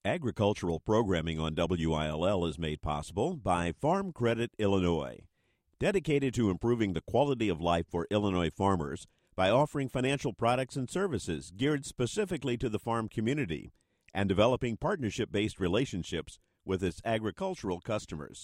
Agricultural programming on WILL is made possible by Farm Credit Illinois, dedicated to improving the quality of life for Illinois farmers by offering financial products and services geared specifically to the farm community and developing partnership-based relationships with its agricultural customers.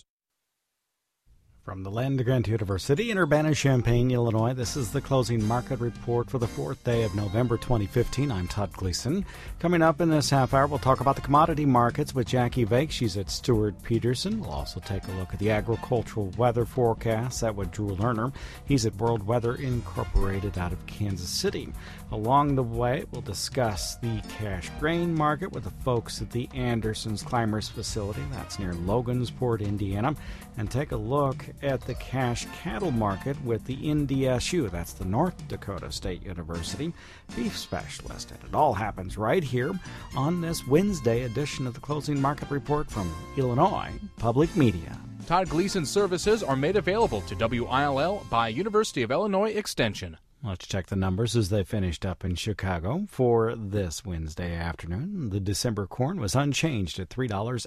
From the Land Grant University in Urbana-Champaign, Illinois, this is the closing market report for the fourth day of November 2015. I'm Todd Gleason. Coming up in this half hour, we'll talk about the commodity markets with Jackie Vake. She's at Stewart Peterson. We'll also take a look at the agricultural weather forecast. That with Drew Lerner. He's at World Weather Incorporated out of Kansas City. Along the way, we'll discuss the cash grain market with the folks at the Anderson's Climbers facility. That's near Logansport, Indiana. And take a look at the cash cattle market with the NDSU, that's the North Dakota State University beef specialist. And it all happens right here on this Wednesday edition of the Closing Market Report from Illinois Public Media. Todd Gleason's services are made available to WILL by University of Illinois Extension. Let's check the numbers as they finished up in Chicago for this Wednesday afternoon. The December corn was unchanged at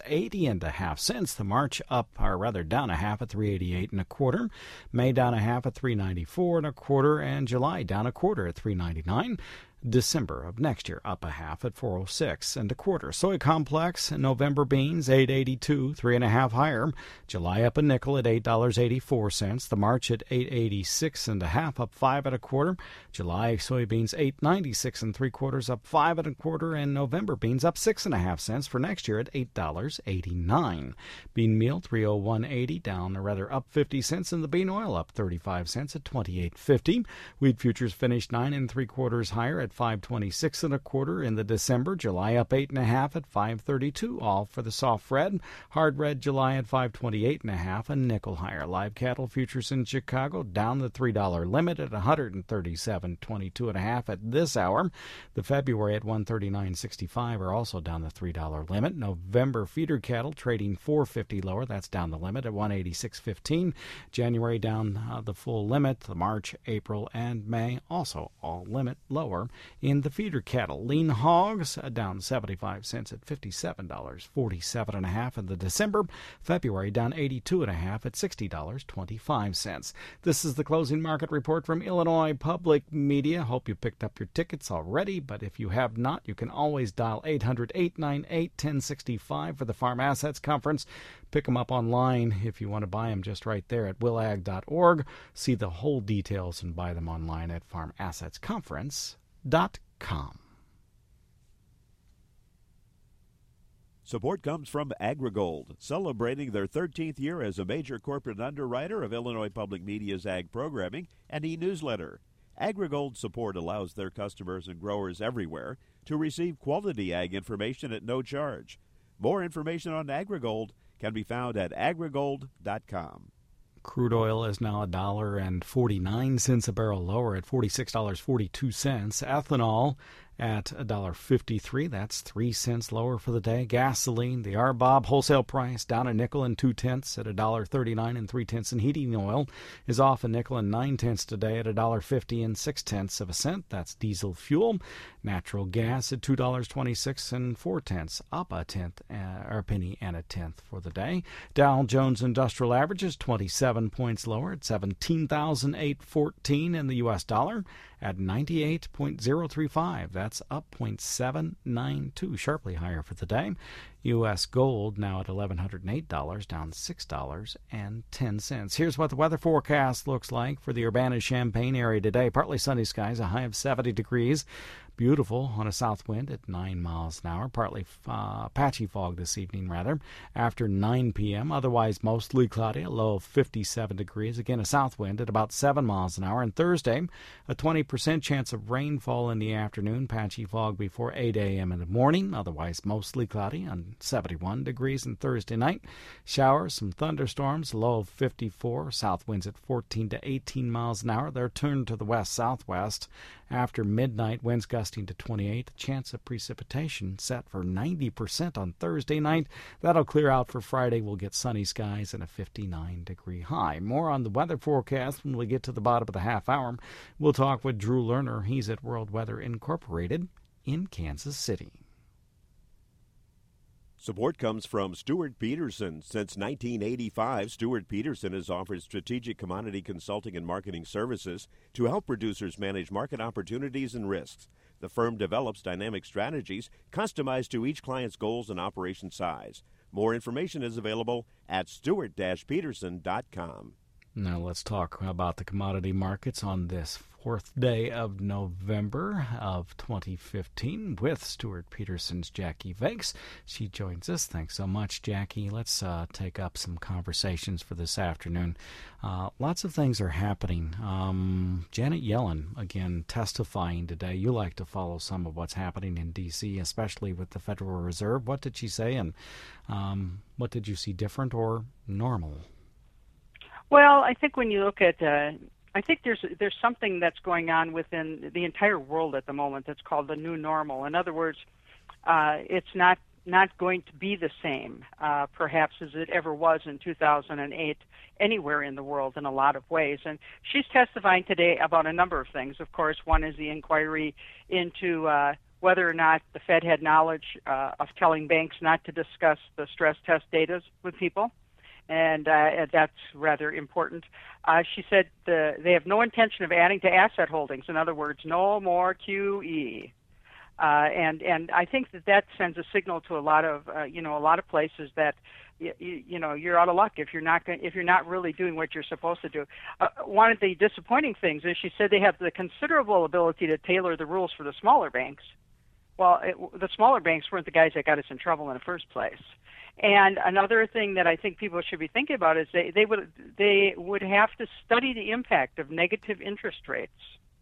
$3.80.5. The March down a half at $3.88 1/4. May down a half at $3.94 1/4, and July down a quarter at $3.99. December of next year up a half at $4.06 1/4. Soy complex November beans $8.82, 3.5 higher. July up a nickel at $8.84. The March at $8.86 1/2, up 5 1/4. July soybeans $8.96 3/4, up 5 1/4, and November beans up 6.5 cents for next year at $8.89. Bean meal $301.80, up 50 cents, and the bean oil up 35 cents at $28.50. Wheat futures finished 9 3/4 higher at $5.26 1/4 in the December. July up 8.5 at $5.32, all for the soft red. Hard red July at $5.28 1/2, a nickel higher. Live cattle futures in Chicago down the $3 limit at $137.22 1/2 at this hour. The February at $139.65 are also down the $3 limit. November feeder cattle trading $4.50 lower. That's down the limit at $186.15. January down the full limit. The March, April, and May also all limit lower. In the feeder cattle, lean hogs down 75 cents at $57.47 1/2 in the December. February down 82 1/2 at $60.25. This is the closing market report from Illinois Public Media. Hope you picked up your tickets already, but if you have not, you can always dial 800-898-1065 for the Farm Assets Conference. Pick them up online if you want to buy them just right there at willag.org. See the whole details and buy them online at farmassetsconference.com. Support comes from AgriGold, celebrating their 13th year as a major corporate underwriter of Illinois Public Media's ag programming and e-newsletter. AgriGold support allows their customers and growers everywhere to receive quality ag information at no charge. More information on AgriGold can be found at agrigold.com. Crude oil is now $1.49 a barrel lower at $46.42. Ethanol at $1.53. That's 3 cents lower for the day. Gasoline, the RBOB wholesale price down a nickel and 2/10 at $1.39 3/10. And heating oil is off a nickel and 9/10 today at $1.50 6/10 cents. That's diesel fuel. Natural gas at $2.26 4/10, up a penny and a tenth for the day. Dow Jones Industrial Average is 27 points lower at 17,814, and the U.S. dollar at 98.035. That's up 0.792, sharply higher for the day. U.S. gold now at $1,108, down $6.10. Here's what the weather forecast looks like for the Urbana-Champaign area today. Partly sunny skies, a high of 70 degrees. Beautiful on a south wind at 9 miles an hour. Partly patchy fog this evening, after 9 p.m. Otherwise mostly cloudy, a low of 57 degrees. Again, a south wind at about 7 miles an hour. And Thursday, a 20% chance of rainfall in the afternoon. Patchy fog before 8 a.m. in the morning. Otherwise mostly cloudy on 71 degrees. And Thursday night, showers, some thunderstorms, low of 54. South winds at 14 to 18 miles an hour. They're turned to the west-southwest. After midnight, winds gusting to 28. Chance of precipitation set for 90% on Thursday night. That'll clear out for Friday. We'll get sunny skies and a 59-degree high. More on the weather forecast when we get to the bottom of the half hour. We'll talk with Drew Lerner. He's at World Weather Incorporated in Kansas City. Support comes from Stuart Peterson. Since 1985, Stuart Peterson has offered strategic commodity consulting and marketing services to help producers manage market opportunities and risks. The firm develops dynamic strategies customized to each client's goals and operation size. More information is available at stewart-peterson.com. Now let's talk about the commodity markets on this 4th day of November of 2015 with Stuart Peterson's Jackie Vakes. She joins us. Thanks so much, Jackie. Let's take up some conversations for this afternoon. Lots of things are happening. Janet Yellen, again, testifying today. You like to follow some of what's happening in D.C., especially with the Federal Reserve. What did she say, and what did you see different or normal? Well, I think when you look at, I think there's something that's going on within the entire world at the moment that's called the new normal. In other words, it's not going to be the same, perhaps, as it ever was in 2008 anywhere in the world in a lot of ways. And she's testifying today about a number of things. Of course, one is the inquiry into whether or not the Fed had knowledge of telling banks not to discuss the stress test data with people. And that's rather important. She said they have no intention of adding to asset holdings. In other words, no more QE. And I think that sends a signal to a lot of places that you're out of luck if you're not really doing what you're supposed to do. One of the disappointing things is she said they have the considerable ability to tailor the rules for the smaller banks. Well, the smaller banks weren't the guys that got us in trouble in the first place. And another thing that I think people should be thinking about is they would have to study the impact of negative interest rates.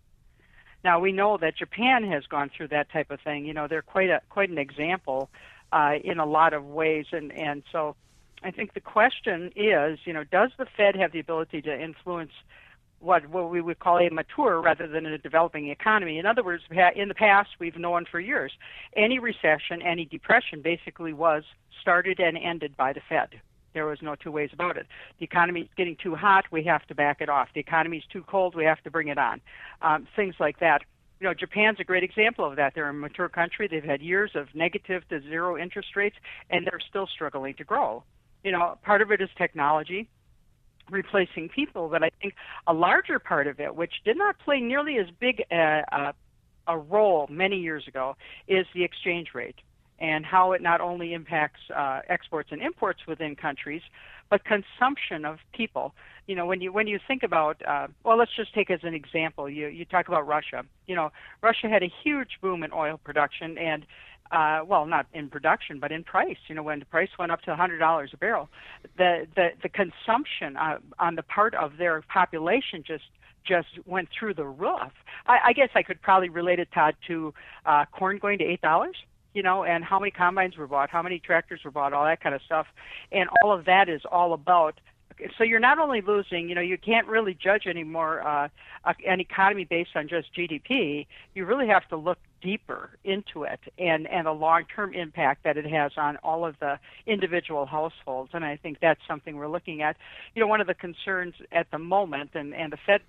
Now, we know that Japan has gone through that type of thing. They're quite an example in a lot of ways. And so I think the question is, does the Fed have the ability to influence what we would call a mature rather than a developing economy? In other words, in the past, we've known for years, any recession, any depression basically was started and ended by the Fed. There was no two ways about it. The economy is getting too hot, we have to back it off. The economy is too cold, we have to bring it on. Things like that. Japan's a great example of that. They're a mature country. They've had years of negative to zero interest rates, and they're still struggling to grow. Part of it is technology, replacing people, but I think a larger part of it, which did not play nearly as big a role many years ago, is the exchange rate and how it not only impacts exports and imports within countries, but consumption of people. When you think about, let's just take as an example, you talk about Russia. Russia had a huge boom in oil production and not in production, but in price. When the price went up to $100 a barrel, the consumption on the part of their population just went through the roof. I guess I could probably relate it, Todd, to corn going to $8. And how many combines were bought, how many tractors were bought, all that kind of stuff. And all of that is all about. So you're not only losing, you can't really judge anymore an economy based on just GDP. You really have to look deeper into it and the long-term impact that it has on all of the individual households. And I think that's something we're looking at. One of the concerns at the moment, and the Fed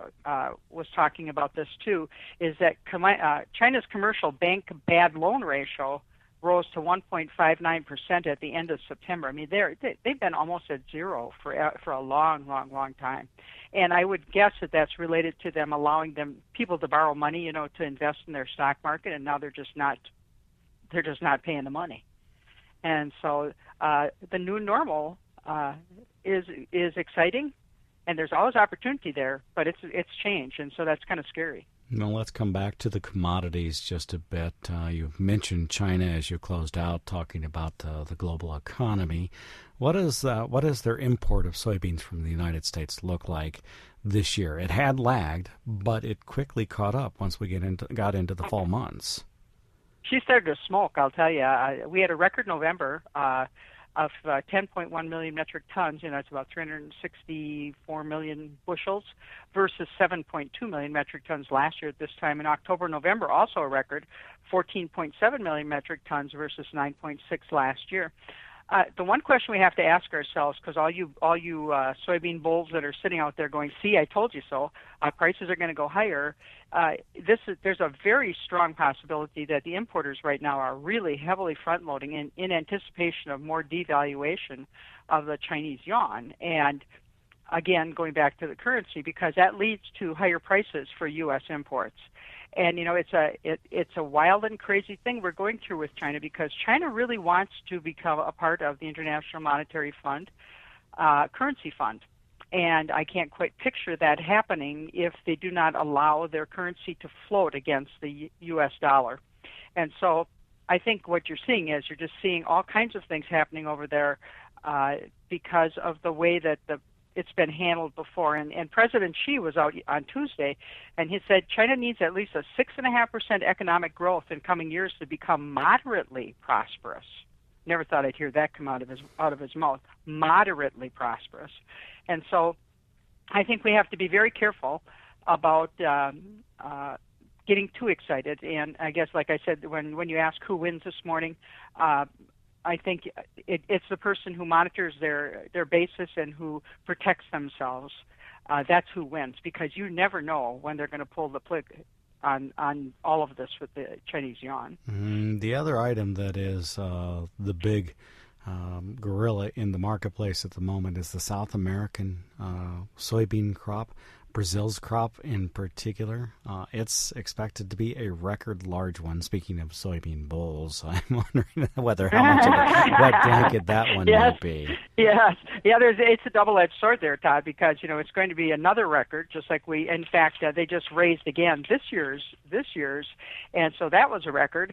was talking about this too, is that China's commercial bank bad loan ratio rose to 1.59% at the end of September. I mean, they've been almost at zero for a long, long, long time. And I would guess that that's related to them allowing people to borrow money, to invest in their stock market, and now they're just not paying the money. And so the new normal is exciting, and there's always opportunity there, but it's change, and so that's kind of scary. Well, let's come back to the commodities just a bit. You mentioned China as you closed out, talking about the global economy. What does their import of soybeans from the United States look like this year? It had lagged, but it quickly caught up once we got into the fall months. She started to smoke, I'll tell you. We had a record November of 10.1 million metric tons. It's about 364 million bushels versus 7.2 million metric tons last year at this time. In October, November, also a record, 14.7 million metric tons versus 9.6 last year. The one question we have to ask ourselves, because all you soybean bulls that are sitting out there going, "See, I told you so," prices are going to go higher. There's a very strong possibility that the importers right now are really heavily front-loading in anticipation of more devaluation of the Chinese yuan, and again going back to the currency, because that leads to higher prices for U.S. imports. And it's a wild and crazy thing we're going through with China, because China really wants to become a part of the International Monetary Fund, currency fund. And I can't quite picture that happening if they do not allow their currency to float against the U.S. dollar. And so I think what you're seeing is you're just seeing all kinds of things happening over there because of the way that it's been handled before. And President Xi was out on Tuesday, and he said China needs at least a 6.5% economic growth in coming years to become moderately prosperous. Never thought I'd hear that come out of his mouth. Moderately prosperous. And so I think we have to be very careful about getting too excited. And I guess, like I said, when you ask who wins this morning, I think it's the person who monitors their basis and who protects themselves. That's who wins, because you never know when they're going to pull the plug on all of this with the Chinese yuan. The other item that is the big gorilla in the marketplace at the moment is the South American soybean crop. Brazil's crop in particular, it's expected to be a record large one. Speaking of soybean bulls, I'm wondering how much of a wet blanket that one might be. Yes, it's a double-edged sword there, Todd, because it's going to be another record, just like in fact, they just raised again this year's, and so that was a record.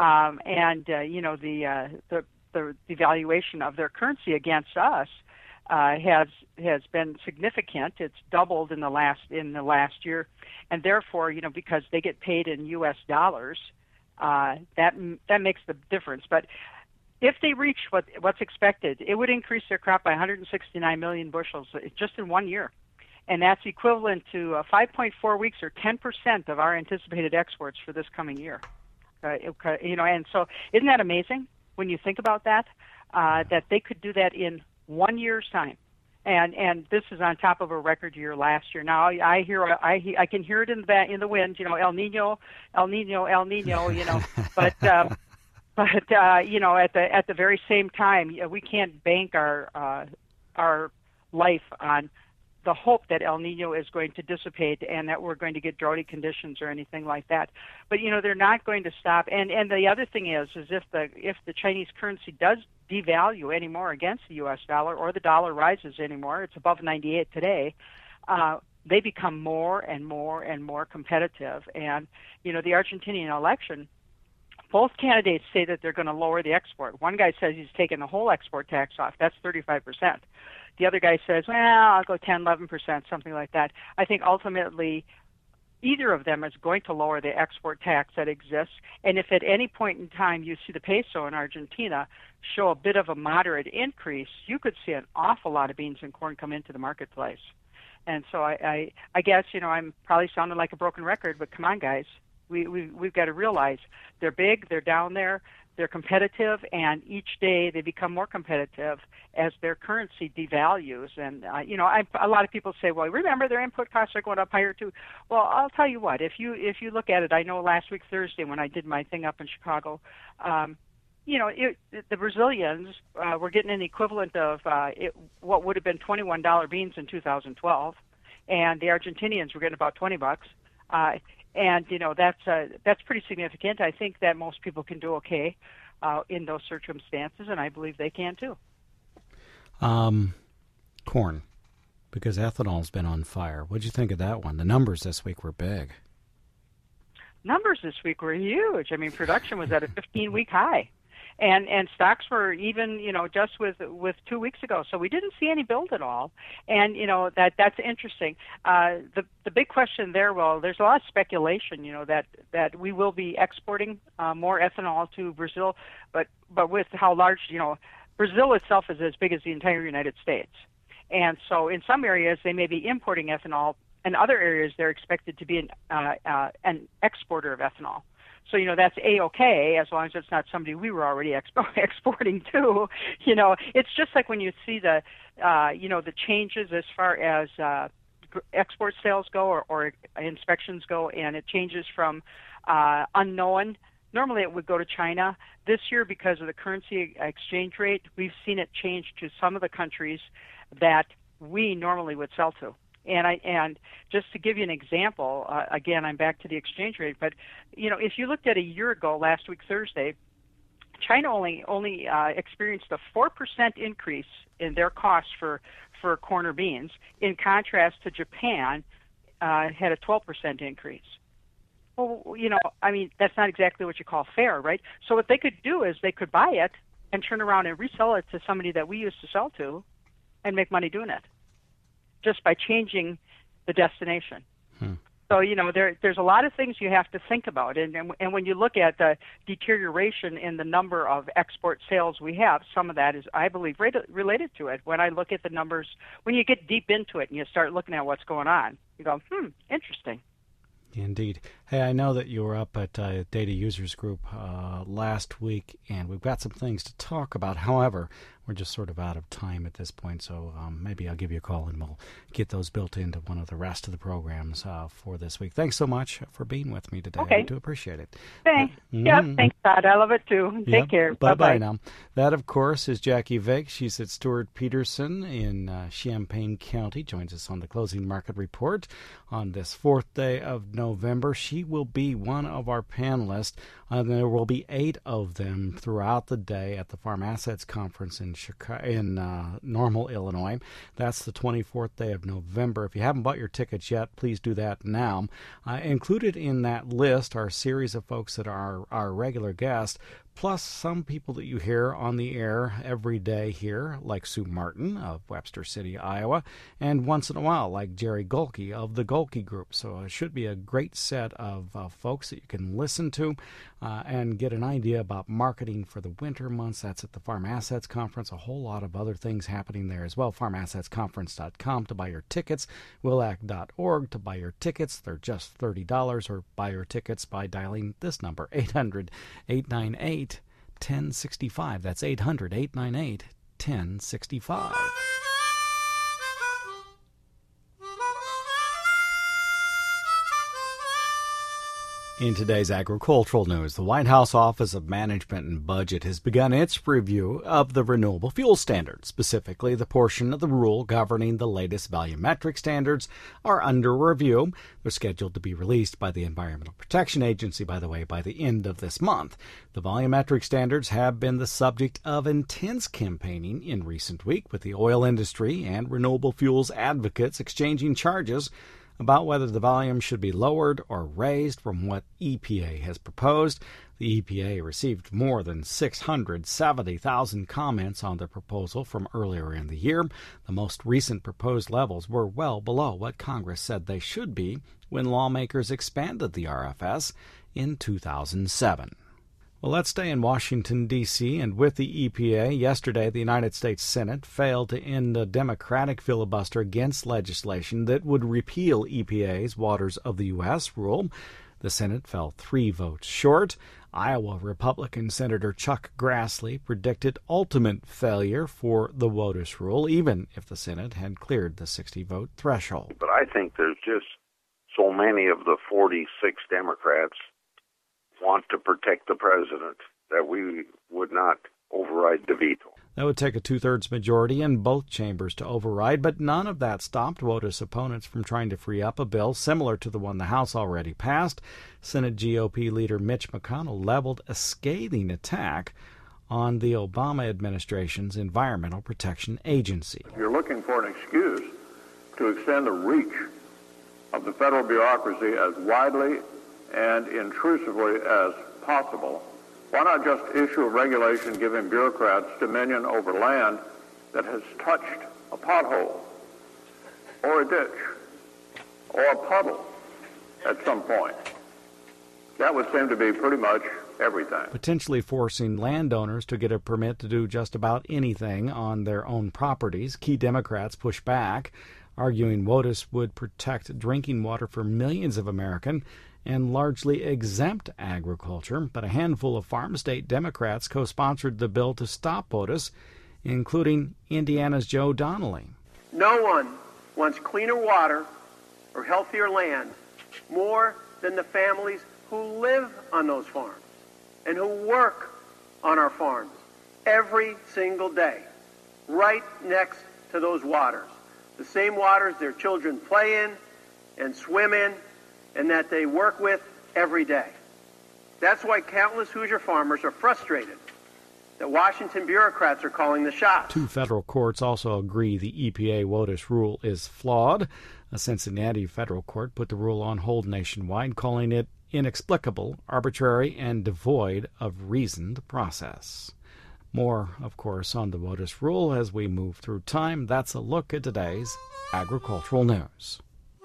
The devaluation of their currency against us has been significant. It's doubled in the last year, and therefore, because they get paid in U.S. dollars, that makes the difference. But if they reach what's expected, it would increase their crop by 169 million bushels just in 1 year, and that's equivalent to 5.4 weeks or 10% of our anticipated exports for this coming year. And so isn't that amazing when you think about that? That they could do that in 1 year's time, and this is on top of a record year last year. Now I can hear it in the wind, El Nino, but at the very same time, we can't bank our life on the hope that El Nino is going to dissipate and that we're going to get droughty conditions or anything like that. But they're not going to stop. And the other thing is if the Chinese currency does devalue anymore against the U.S. dollar, or the dollar rises anymore, it's above 98 today, they become more and more and more competitive. And the Argentinian election, both candidates say that they're going to lower the export. One guy says he's taking the whole export tax off. That's 35%. The other guy says, well, I'll go 10, 11%, something like that. I think ultimately either of them is going to lower the export tax that exists. And if at any point in time you see the peso in Argentina show a bit of a moderate increase, you could see an awful lot of beans and corn come into the marketplace. And so I guess, I'm probably sounding like a broken record, but come on, guys. We've got to realize they're big, they're down there, they're competitive, and each day they become more competitive as their currency devalues. And a lot of people say, well, remember their input costs are going up higher too. Well, I'll tell you what, if you look at it, I know last week Thursday when I did my thing up in Chicago, the Brazilians were getting an equivalent of what would have been $21 beans in 2012, and the Argentinians were getting about $20. And that's pretty significant. I think that most people can do okay in those circumstances, and I believe they can too. Corn, because ethanol's been on fire. What'd you think of that one? The numbers this week were big. Numbers this week were huge. I mean, production was at a 15-week high. And stocks were even, just with 2 weeks ago. So we didn't see any build at all. And, that's interesting. The big question there, well, there's a lot of speculation, that we will be exporting more ethanol to Brazil, but with how large, Brazil itself is as big as the entire United States. And so in some areas they may be importing ethanol. In other areas they're expected to be an exporter of ethanol. So, that's A-okay as long as it's not somebody we were already exporting to. It's just like when you see the changes as far as export sales go or inspections go, and it changes from unknown. Normally it would go to China. This year, because of the currency exchange rate, we've seen it change to some of the countries that we normally would sell to. And just to give you an example, again, I'm back to the exchange rate, but if you looked at a year ago, last week Thursday, China only experienced a 4% increase in their costs for corn or beans. In contrast to Japan, had a 12% increase. Well, that's not exactly what you call fair, right? So what they could do is they could buy it and turn around and resell it to somebody that we used to sell to and make money doing it just by changing the destination. So, there's a lot of things you have to think about. And when you look at the deterioration in the number of export sales we have, some of that is, I believe, related to it. When I look at the numbers, when you get deep into it and you start looking at what's going on, you go, interesting. Indeed. Hey, I know that you were up at Data Users Group last week, and we've got some things to talk about. However, we're just sort of out of time at this point, so maybe I'll give you a call and we'll get those built into one of the rest of the programs for this week. Thanks so much for being with me today. Okay. I do appreciate it. Thanks. Thanks, Todd. I love it too. Take care. Bye-bye now. That, of course, is Jackie Vick. She's at Stuart Peterson in Champaign County. Joins us on the Closing Market Report on this 4th day of November. She will be one of our panelists. There will be 8 of them throughout the day at the Farm Assets Conference in Normal, Illinois. That's the 24th day of November. If you haven't bought your tickets yet, please do that now. Included in that list are a series of folks that are our regular guests, plus some people that you hear on the air every day here, like Sue Martin of Webster City, Iowa, and once in a while, like Jerry Golke of the Golke Group. So it should be a great set of folks that you can listen to and get an idea about marketing for the winter months. That's at the Farm Assets Conference. A whole lot of other things happening there as well. FarmAssetsConference.com to buy your tickets, willac.org to buy your tickets. They're just $30, or buy your tickets by dialing this number, 800-898-1065. That's 800-898-1065. In today's agricultural news, the White House Office of Management and Budget has begun its review of the renewable fuel standard. Specifically, the portion of the rule governing the latest volumetric standards are under review. They're scheduled to be released by the Environmental Protection Agency, by the way, by the end of this month. The volumetric standards have been the subject of intense campaigning in recent weeks, with the oil industry and renewable fuels advocates exchanging charges about whether the volume should be lowered or raised from what EPA has proposed. The EPA received more than 670,000 comments on the proposal from earlier in the year. The most recent proposed levels were well below what Congress said they should be when lawmakers expanded the RFS in 2007. Well, let's stay in Washington, D.C., and with the EPA, yesterday the United States Senate failed to end a Democratic filibuster against legislation that would repeal EPA's Waters of the U.S. rule. The Senate fell 3 votes short. Iowa Republican Senator Chuck Grassley predicted ultimate failure for the WOTUS rule, even if the Senate had cleared the 60-vote threshold. But I think there's just so many of the 46 Democrats want to protect the president that we would not override the veto. That would take a 2/3 majority in both chambers to override, but none of that stopped WOTUS opponents from trying to free up a bill similar to the one the House already passed. Senate GOP leader Mitch McConnell leveled a scathing attack on the Obama administration's Environmental Protection Agency. You're looking for an excuse to extend the reach of the federal bureaucracy as widely and intrusively as possible. Why not just issue a regulation giving bureaucrats dominion over land that has touched a pothole or a ditch or a puddle at some point? That would seem to be pretty much everything. Potentially forcing landowners to get a permit to do just about anything on their own properties. Key Democrats push back, arguing WOTUS would protect drinking water for millions of Americans and largely exempt agriculture, but a handful of farm state Democrats co-sponsored the bill to stop WOTUS, including Indiana's Joe Donnelly. No one wants cleaner water or healthier land more than the families who live on those farms and who work on our farms every single day, right next to those waters. The same waters their children play in and swim in and that they work with every day. That's why countless Hoosier farmers are frustrated that Washington bureaucrats are calling the shots. 2 federal courts also agree the EPA WOTUS rule is flawed. A Cincinnati federal court put the rule on hold nationwide, calling it inexplicable, arbitrary, and devoid of reasoned process. More, of course, on the WOTUS rule as we move through time. That's a look at today's agricultural news.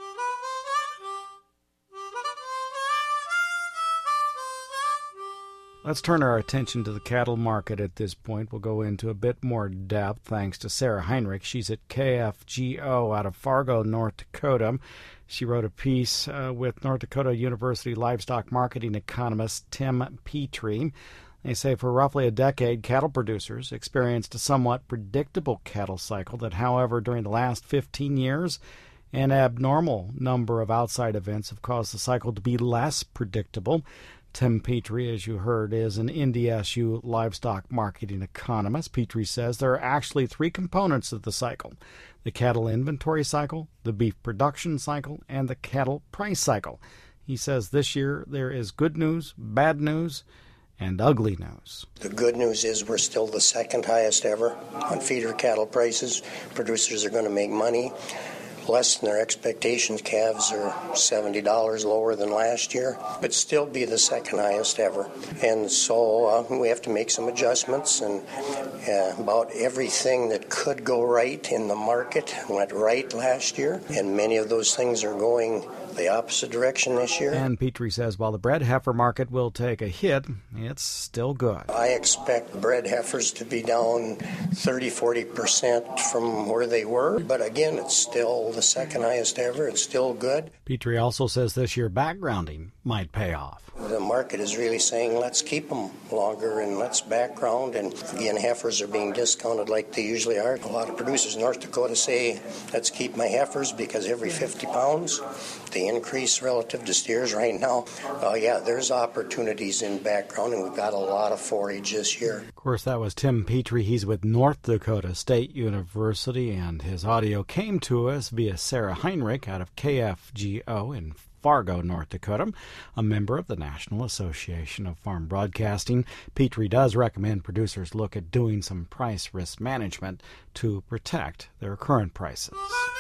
Let's turn our attention to the cattle market at this point. We'll go into a bit more depth thanks to Sarah Heinrich. She's at KFGO out of Fargo, North Dakota. She wrote a piece with North Dakota University livestock marketing economist Tim Petrie. They say for roughly a decade, cattle producers experienced a somewhat predictable cattle cycle that, however, during the last 15 years, an abnormal number of outside events have caused the cycle to be less predictable. Tim Petrie, as you heard, is an NDSU livestock marketing economist. Petrie says there are actually 3 components of the cycle: the cattle inventory cycle, the beef production cycle, and the cattle price cycle. He says this year there is good news, bad news, and ugly news. The good news is we're still the second highest ever on feeder cattle prices. Producers are going to make money. Less than their expectations. Calves are $70 lower than last year, but still be the second highest ever. And so we have to make some adjustments, and about everything that could go right in the market went right last year, and many of those things are going the opposite direction this year. And Petrie says while the bred heifer market will take a hit, it's still good. I expect bred heifers to be down 30-40% from where they were, but again, it's still the second highest ever. It's still good. Petrie also says this year backgrounding might pay off. The market is really saying let's keep them longer and let's background, and again, heifers are being discounted like they usually are. A lot of producers in North Dakota say let's keep my heifers because every 50 pounds the increase relative to steers right now. There's opportunities in background, and we've got a lot of forage this year. Of course, that was Tim Petrie. He's with North Dakota State University, and his audio came to us via Sarah Heinrich out of KFGO in Fargo, North Dakota, a member of the National Association of Farm Broadcasting. Petrie does recommend producers look at doing some price risk management to protect their current prices.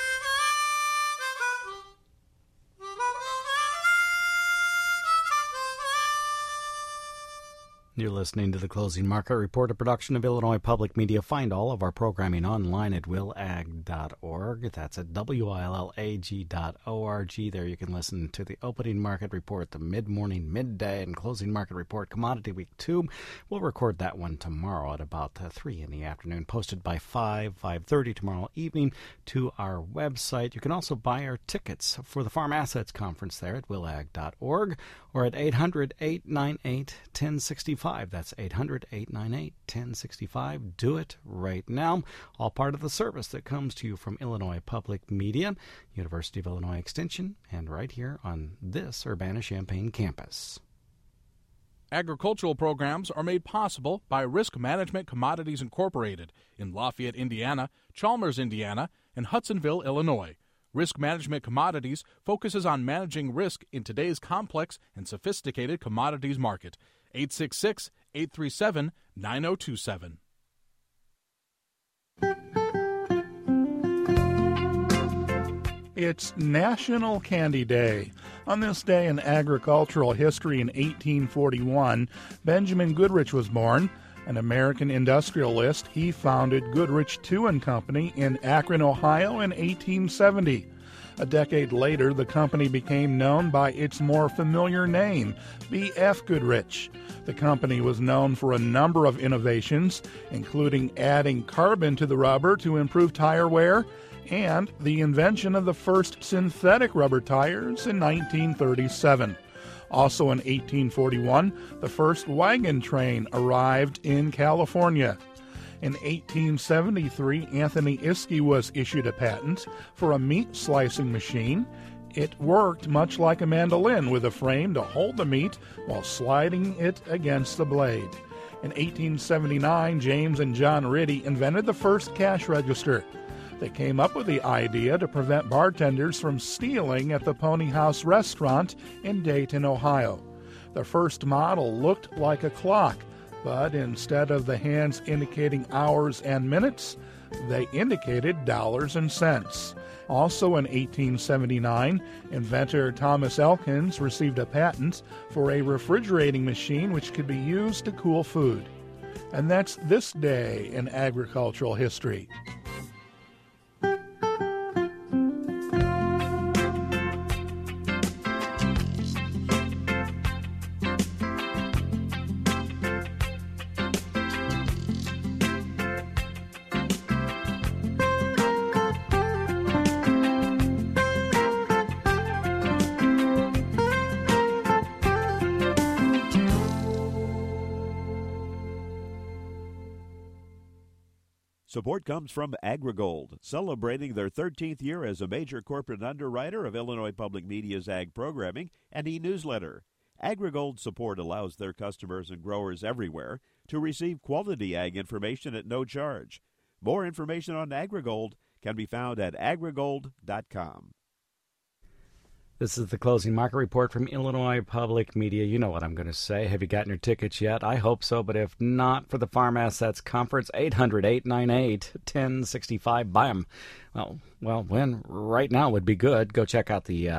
You're listening to the Closing Market Report, a production of Illinois Public Media. Find all of our programming online at willag.org. That's at willag.org. There you can listen to the Opening Market Report, the Mid-Morning, Midday, and Closing Market Report Commodity Week 2. We'll record that one tomorrow at about 3 in the afternoon, posted by 5:30 tomorrow evening to our website. You can also buy our tickets for the Farm Assets Conference there at willag.org or at 800-898-1065. That's 800-898-1065. Do it right now. All part of the service that comes to you from Illinois Public Media, University of Illinois Extension, and right here on this Urbana-Champaign campus. Agricultural programs are made possible by Risk Management Commodities Incorporated in Lafayette, Indiana, Chalmers, Indiana, and Hudsonville, Illinois. Risk Management Commodities focuses on managing risk in today's complex and sophisticated commodities market. 866-837-9027. It's National Candy Day. On this day in agricultural history in 1841, Benjamin Goodrich was born. An American industrialist, he founded Goodrich II & Company in Akron, Ohio in 1870. A decade later, the company became known by its more familiar name, B.F. Goodrich. The company was known for a number of innovations, including adding carbon to the rubber to improve tire wear, and the invention of the first synthetic rubber tires in 1937. Also in 1841, the first wagon train arrived in California. In 1873, Anthony Iskey was issued a patent for a meat slicing machine. It worked much like a mandolin with a frame to hold the meat while sliding it against the blade. In 1879, James and John Riddy invented the first cash register. They came up with the idea to prevent bartenders from stealing at the Pony House restaurant in Dayton, Ohio. The first model looked like a clock, but instead of the hands indicating hours and minutes, they indicated dollars and cents. Also in 1879, inventor Thomas Elkins received a patent for a refrigerating machine which could be used to cool food. And that's this day in agricultural history. Support comes from AgriGold, celebrating their 13th year as a major corporate underwriter of Illinois Public Media's ag programming and e-newsletter. AgriGold support allows their customers and growers everywhere to receive quality ag information at no charge. More information on AgriGold can be found at agrigold.com. This is the closing market report from Illinois Public Media. You know what I'm going to say. Have you gotten your tickets yet? I hope so, but if not, for the Farm Assets Conference, 800-898-1065. Buy them. Well, when? Right now would be good. Go check out the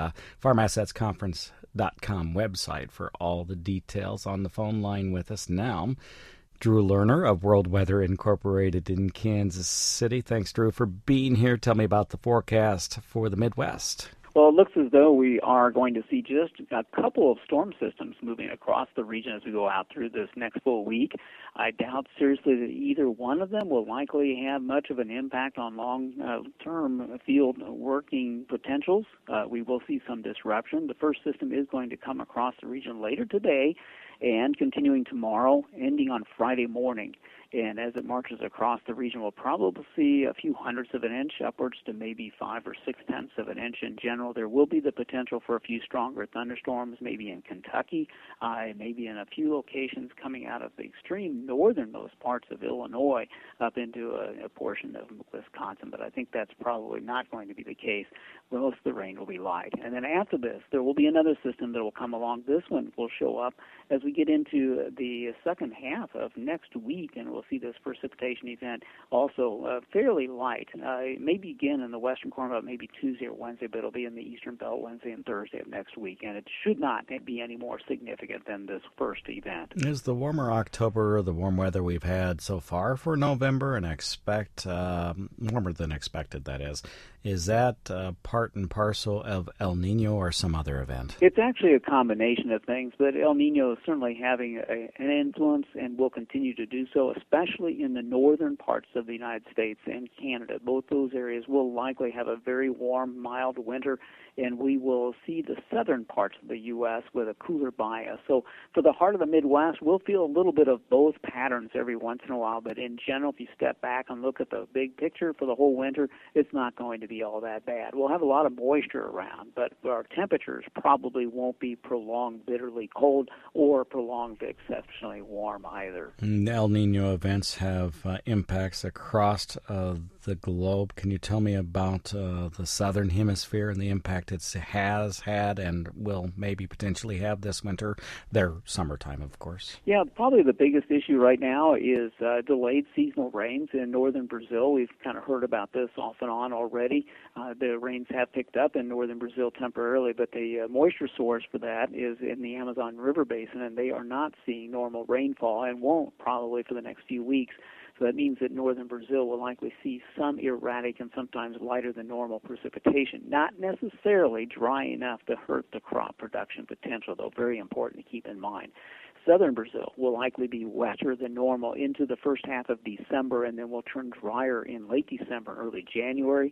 farmassetsconference.com website for all the details. On the phone line with us now, Drew Lerner of World Weather Incorporated in Kansas City. Thanks, Drew, for being here. Tell me about the forecast for the Midwest. Well, it looks as though we are going to see just a couple of storm systems moving across the region as we go out through this next full week. I doubt seriously that either one of them will likely have much of an impact on long-term field working potentials. We will see some disruption. The first system is going to come across the region later today and continuing tomorrow, ending on Friday morning. And as it marches across the region, we'll probably see a few hundredths of an inch, upwards to maybe 5 or 6 tenths of an inch in general. There will be the potential for a few stronger thunderstorms, maybe in Kentucky, maybe in a few locations coming out of the extreme northernmost parts of Illinois up into a portion of Wisconsin. But I think that's probably not going to be the case. Most of the rain will be light. And then after this, there will be another system that will come along. This one will show up as we get into the second half of next week, and we'll see this precipitation event also fairly light. It may begin in the western corner about maybe Tuesday or Wednesday, but it'll be in the eastern belt Wednesday and Thursday of next week, and it should not be any more significant than this first event. Is the warmer October, the warm weather we've had so far for November, and expect warmer than expected, that is that part and parcel of El Nino or some other event? It's actually a combination of things, but El Nino is certainly having an influence and will continue to do so, especially in the northern parts of the United States and Canada. Both those areas will likely have a very warm, mild winter, and we will see the southern parts of the U.S. with a cooler bias. So for the heart of the Midwest, we'll feel a little bit of both patterns every once in a while, but in general, if you step back and look at the big picture for the whole winter, it's not going to be all that bad. We'll have a lot of moisture around, but our temperatures probably won't be prolonged bitterly cold or prolonged exceptionally warm either. El Nino events have impacts across the globe. Can you tell me about the southern hemisphere and the impact it has had and will maybe potentially have this winter? Their summertime, of course. Yeah, probably the biggest issue right now is delayed seasonal rains in northern Brazil. We've kind of heard about this off and on already. The rains have picked up in northern Brazil temporarily, but the moisture source for that is in the Amazon River Basin, and they are not seeing normal rainfall and won't probably for the next few weeks. So that means that northern Brazil will likely see some erratic and sometimes lighter than normal precipitation. Not necessarily dry enough to hurt the crop production potential, though very important to keep in mind. Southern Brazil will likely be wetter than normal into the first half of December, and then will turn drier in late December, early January.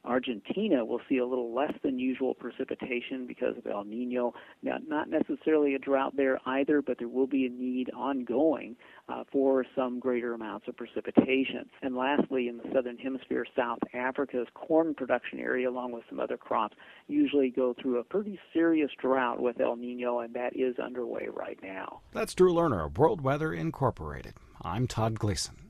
Argentina will see a little less than usual precipitation because of El Nino. Now, not necessarily a drought there either, but there will be a need ongoing for some greater amounts of precipitation. And lastly, in the southern hemisphere, South Africa's corn production area, along with some other crops, usually go through a pretty serious drought with El Nino, and that is underway right now. That's Drew Lerner of World Weather Incorporated. I'm Todd Gleason.